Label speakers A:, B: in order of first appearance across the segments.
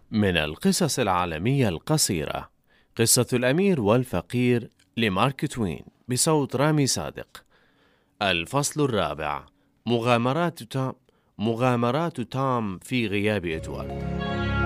A: من القصص العالمية القصيرة: قصة الأمير والفقير لمارك توين، بصوت رامي صادق. الفصل الرابع: مغامرات توم في غياب إدوارد.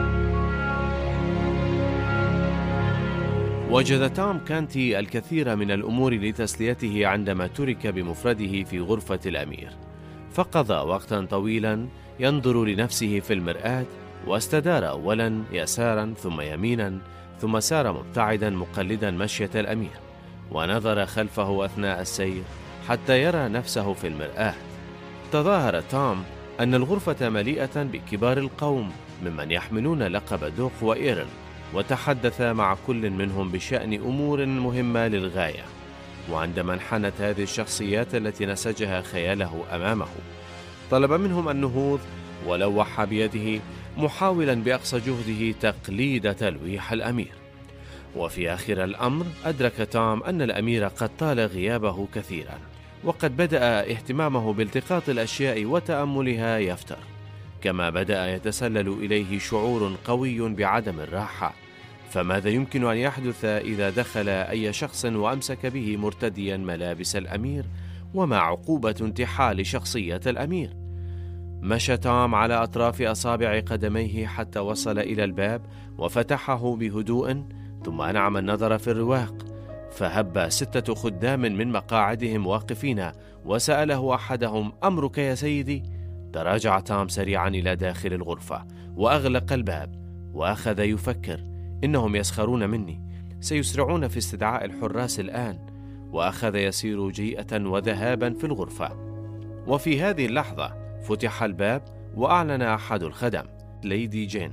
A: وجد توم كانتي الكثير من الأمور لتسليته عندما ترك بمفرده في غرفة الأمير، فقضى وقتا طويلا ينظر لنفسه في المرآة، واستدار أولا يسارا ثم يمينا، ثم سار مبتعدا مقلدا مشية الأمير، ونظر خلفه أثناء السير حتى يرى نفسه في المرآة. تظاهر توم أن الغرفة مليئة بكبار القوم ممن يحملون لقب دوق وإيرل، وتحدث مع كل منهم بشأن أمور مهمة للغاية. وعندما انحنت هذه الشخصيات التي نسجها خياله أمامه، طلب منهم النهوض، ولوح بيده محاولا بأقصى جهده تقليد تلويح الأمير. وفي آخر الأمر أدرك توم أن الأمير قد طال غيابه كثيرا، وقد بدأ اهتمامه بالتقاط الأشياء وتأملها يفتر، كما بدأ يتسلل إليه شعور قوي بعدم الراحة. فماذا يمكن أن يحدث إذا دخل أي شخص وأمسك به مرتديا ملابس الأمير؟ وما عقوبة انتحال شخصية الأمير؟ مشى توم على أطراف أصابع قدميه حتى وصل إلى الباب وفتحه بهدوء، ثم أنعم النظر في الرواق، فهب 6 خدام من مقاعدهم واقفين، وسأله أحدهم: أمرك يا سيدي؟ تراجع توم سريعا إلى داخل الغرفة وأغلق الباب، وأخذ يفكر: إنهم يسخرون مني، سيسرعون في استدعاء الحراس الآن. وأخذ يسير جيئة وذهابا في الغرفة. وفي هذه اللحظة فتح الباب وأعلن أحد الخدم: ليدي جين.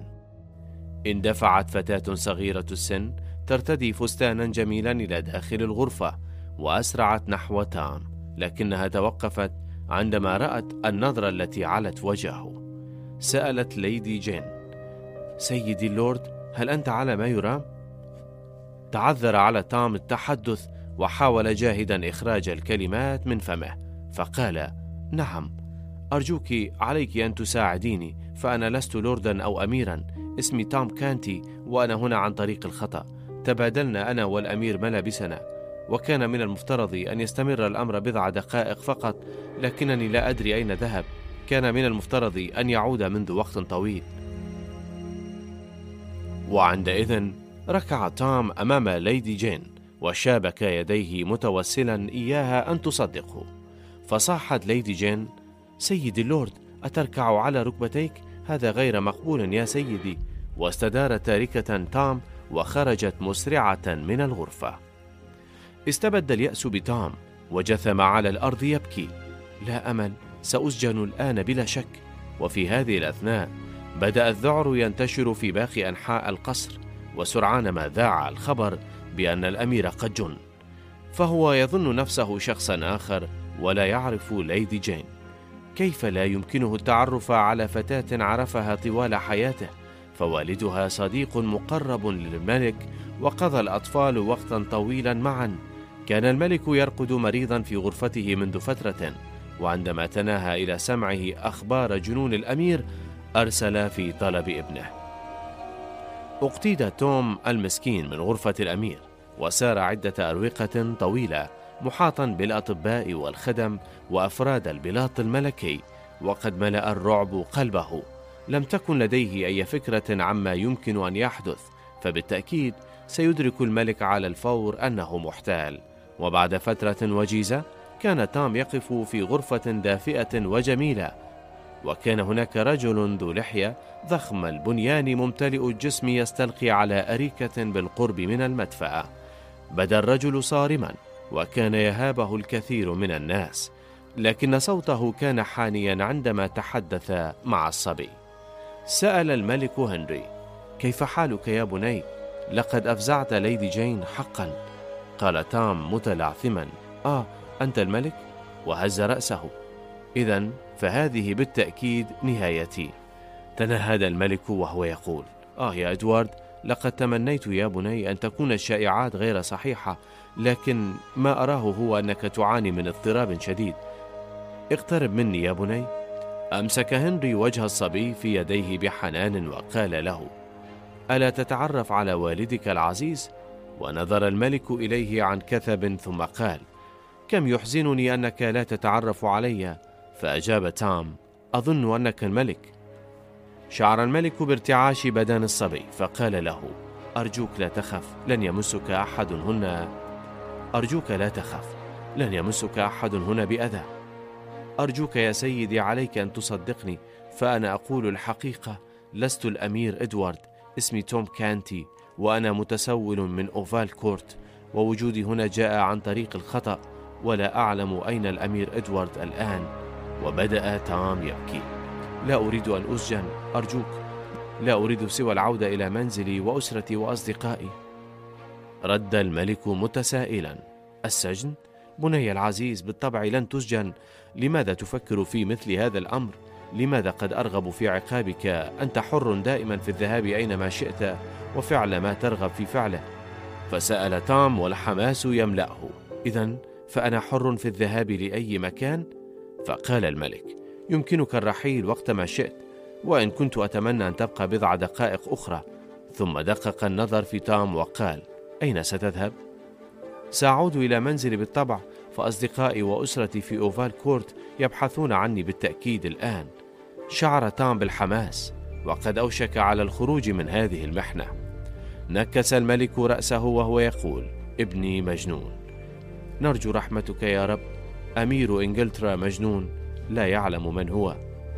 A: اندفعت فتاة صغيرة السن ترتدي فستانا جميلا إلى داخل الغرفة، وأسرعت نحو توم، لكنها توقفت عندما رأت النظرة التي علت وجهه. سألت ليدي جين: سيدي اللورد، هل أنت على ما يرام؟ تعذر على توم التحدث، وحاول جاهدا إخراج الكلمات من فمه، فقال: نعم، أرجوك عليك أن تساعديني، فأنا لست لوردا أو أميرا، اسمي توم كانتي، وأنا هنا عن طريق الخطأ. تبادلنا أنا والأمير ملابسنا، وكان من المفترض أن يستمر الأمر بضع دقائق فقط، لكنني لا أدري أين ذهب. كان من المفترض أن يعود منذ وقت طويل. وعندئذ ركع توم أمام ليدي جين، وشابك يديه متوسلا إياها أن تصدقه. فصاحت ليدي جين: سيدي اللورد، أتركع على ركبتيك؟ هذا غير مقبول يا سيدي. واستدارت تاركة توم وخرجت مسرعة من الغرفة. استبد اليأس بتوم، وجثم على الأرض يبكي: لا أمل، سأسجن الآن بلا شك. وفي هذه الأثناء بدأ الذعر ينتشر في باقي أنحاء القصر، وسرعان ما ذاع الخبر بأن الأمير قد جن، فهو يظن نفسه شخصا آخر ولا يعرف ليدي جين. كيف لا يمكنه التعرف على فتاة عرفها طوال حياته؟ فوالدها صديق مقرب للملك، وقضى الأطفال وقتا طويلا معا. كان الملك يرقد مريضا في غرفته منذ فترة، وعندما تناهى إلى سمعه أخبار جنون الأمير أرسل في طلب ابنه. اقتيد توم المسكين من غرفة الأمير، وسار عدة أروقة طويلة محاطا بالأطباء والخدم وأفراد البلاط الملكي، وقد ملأ الرعب قلبه. لم تكن لديه أي فكرة عما يمكن أن يحدث، فبالتأكيد سيدرك الملك على الفور أنه محتال. وبعد فترة وجيزة كان توم يقف في غرفة دافئة وجميلة، وكان هناك رجل ذو لحية ضخم البنيان ممتلئ الجسم يستلقي على أريكة بالقرب من المدفأة. بدا الرجل صارما، وكان يهابه الكثير من الناس، لكن صوته كان حانيا عندما تحدث مع الصبي. سأل الملك هنري: كيف حالك يا بني؟ لقد أفزعت ليدي جين حقا. قال توم متلعثما: أنت الملك؟ وهز رأسه. إذن فهذه بالتأكيد نهايتي. تنهد الملك وهو يقول: يا إدوارد، لقد تمنيت يا بني أن تكون الشائعات غير صحيحة، لكن ما أراه هو أنك تعاني من اضطراب شديد. اقترب مني يا بني. أمسك هنري وجه الصبي في يديه بحنان وقال له: ألا تتعرف على والدك العزيز؟ ونظر الملك إليه عن كثب ثم قال: كم يحزنني أنك لا تتعرف علي. فأجاب تام: أظن أنك الملك. شعر الملك بارتعاش بدن الصبي فقال له: أرجوك لا تخف، لن يمسك أحد هنا. أرجوك لا تخف، لن يمسك أحد هنا بأذى. أرجوك يا سيدي، عليك أن تصدقني، فأنا أقول الحقيقة. لست الأمير إدوارد، اسمي توم كانتي، وأنا متسول من أوفال كورت، ووجودي هنا جاء عن طريق الخطأ، ولا أعلم أين الأمير إدوارد الآن. وبدأ تام يبكي. لا أريد أن أسجن، أرجوك، لا أريد سوى العودة إلى منزلي وأسرتي وأصدقائي. رد الملك متسائلا: السجن؟ بني العزيز، بالطبع لن تسجن. لماذا تفكر في مثل هذا الأمر؟ لماذا قد أرغب في عقابك؟ أنت حر دائما في الذهاب أينما شئت وفعل ما ترغب في فعله. فسأل تام والحماس يملأه: إذن فأنا حر في الذهاب لأي مكان؟ فقال الملك: يمكنك الرحيل وقتما شئت، وإن كنت أتمنى أن تبقى بضع دقائق أخرى. ثم دقق النظر في تام وقال: أين ستذهب؟ سأعود إلى منزلي بالطبع، فأصدقائي وأسرتي في أوفال كورت يبحثون عني بالتأكيد الآن. شعر تام بالحماس وقد أوشك على الخروج من هذه المحنة. نكس الملك رأسه وهو يقول: ابني مجنون، نرجو رحمتك يا رب. أمير إنجلترا مجنون، لا يعلم من هو.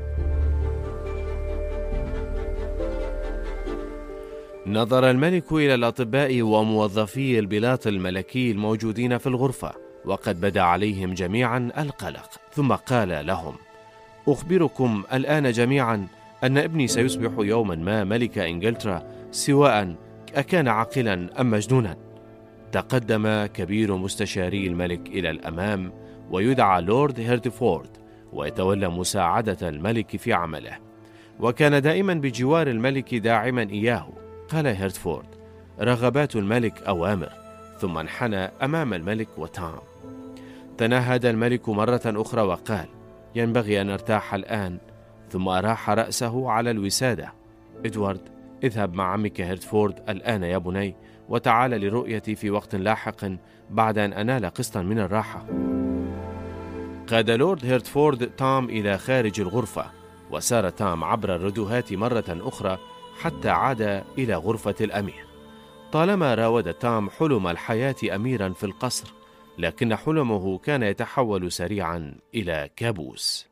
A: نظر الملك إلى الأطباء وموظفي البلاط الملكي الموجودين في الغرفة، وقد بدا عليهم جميعا القلق، ثم قال لهم: أخبركم الآن جميعا أن ابني سيصبح يوما ما ملك إنجلترا، سواء أكان عاقلا أم مجنونا. تقدم كبير مستشاري الملك إلى الأمام، ويدعى لورد هيرتفورد، ويتولى مساعدة الملك في عمله، وكان دائما بجوار الملك داعما إياه. قال هيرتفورد: رغبات الملك أوامر. ثم انحنى أمام الملك وتام. تنهد الملك مرة أخرى وقال: ينبغي أن أرتاح الآن. ثم أراح رأسه على الوسادة. إدوارد، اذهب مع عمك هيرتفورد الآن يا بني، وتعال لرؤيتي في وقت لاحق بعد أن أنال قسطا من الراحة. قاد لورد هيرتفورد تام إلى خارج الغرفة، وسار تام عبر الردوهات مرة أخرى حتى عاد إلى غرفة الأمير. طالما راود تام حلم الحياة أميرا في القصر، لكن حلمه كان يتحول سريعا إلى كابوس.